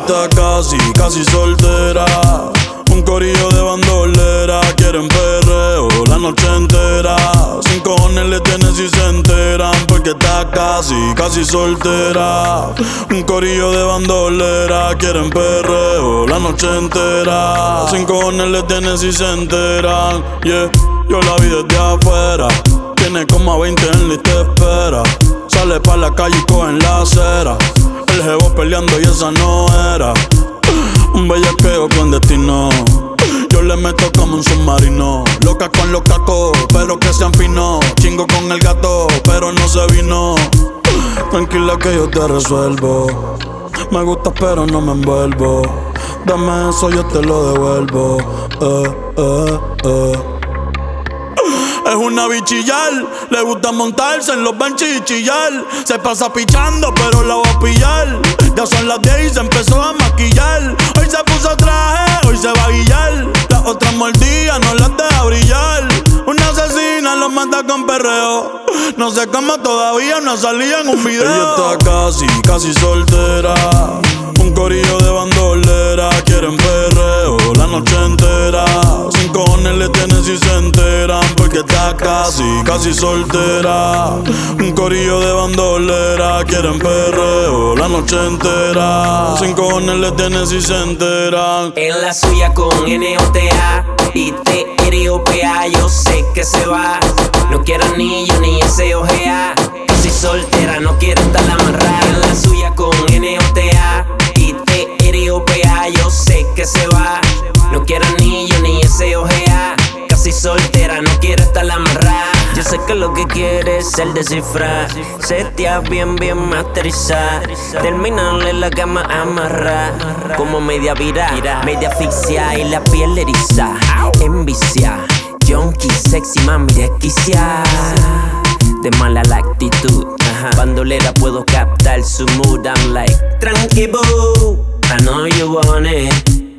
está casi soltera. Un corillo de bandolera, quieren perreo la noche entera. Sin cojones le tienen si se enteran, porque está casi soltera. Un corillo de bandolera, quieren perreo la noche entera. Sin cojones le tienen si se enteran, yeah. Yo la vi desde afuera, tiene como a 20 en lista de espera. Sale pa' la calle y coge en la acera. El jevo peleando y esa no era. Un bellaqueo clandestino. Yo le meto como un submarino. Loca con los cacos, pero que sean finos. Chingo con el gato, pero no se vino. Tranquila que yo te resuelvo. Me gusta pero no me envuelvo. Dame eso, yo te lo devuelvo. Es una bichillar, le gusta montarse en los benches y chillar. Se pasa pichando, pero la va a pillar. Ya son las 10 y se empezó a maquillar. Hoy se puso traje, hoy se va a guillar. Las otras mordidas no las deja brillar. Una asesina los mata con perreo. No sé cómo todavía no salía en un video. Ella está casi soltera. Un corillo de bandolera, quieren perreo la noche entera. Sin cojones le tienen si se enteran, porque está casi soltera. Un corillo de bandolera, quieren perreo la noche entera. Sin cojones le tienen si se enteran. En la suya con NOTA y TROPA, yo sé que se va. No quiere anillo ni SOGA. Casi soltera, no quiere estar amarrada. En la suya con NOTA y TROPA, yo sé que se va. No quiere anillo ni SOGA. Casi soltera, no quiere estar amarrada. Yo sé que lo que quiere es el descifrar. Setea bien masterizar. Terminarle la cama amarrar. Como media vira, media asfixia y la piel eriza. Envicia, junkie, sexy, mami desquicia. De mala la actitud, bandolera puedo captar su mood. I'm like, tranqui boo, I know you want it.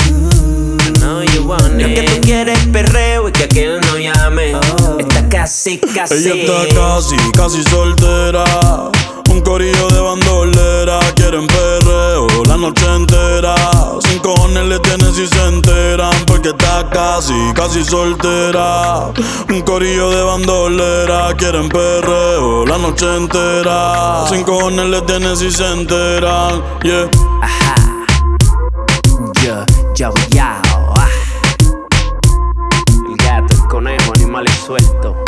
Lo que tú quieres es perreo y que aquel no llame. Está casi Ella está casi soltera. Un corillo de bandolera, quieren perreo la noche entera. Sin cojones le tienen si se enteran, porque está casi soltera. Un corillo de bandolera, quieren perreo la noche entera. Sin cojones le tienen si se enteran, yeah. Ajá. Yo. El gato, el conejo, animales sueltos.